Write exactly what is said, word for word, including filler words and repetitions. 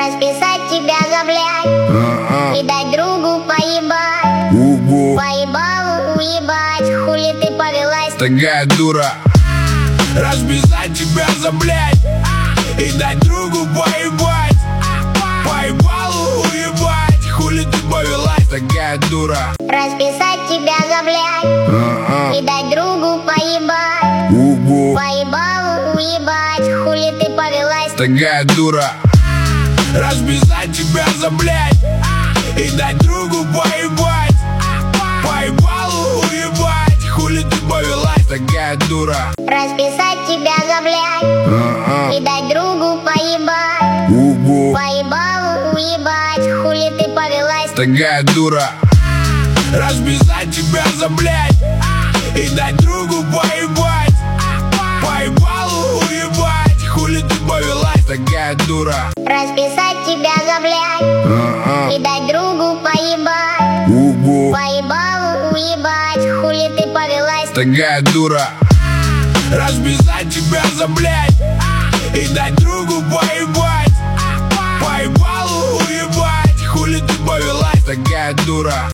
Расписать тебя за блядь, А-а. и дать другу поебать. Угу. Поебал, уебать, хули ты повелась. Такая дура. Расписать тебя за блядь и дать другу поебать. Поебал, уебать, хули ты повелась. Такая дура. Расписать тебя за блядь, А-а. и дать другу поебать. Угу. Поебал, уебать, хули ты повелась. Такая дура. Расписать тебя за блядь и дать другу поебать. Поебал, уебать, хули ты повелась. Такая дура. Расписать тебя за блядь, А-а. и дать другу поебать. Угу. Поебал, уебать, хули ты повелась. Такая дура. Расписать тебя за блядь и дать другу поебать. Поебал, уебать, хули ты повелась. Такая дура. Расписать тебя за блядь, А-а. и дать другу поебать. Угу. Поебал, уебать, хули ты повелась. Такая дура. Расписать тебя за блядь и дать другу поебать. Поебал, уебать, хули ты повелась. Такая дура.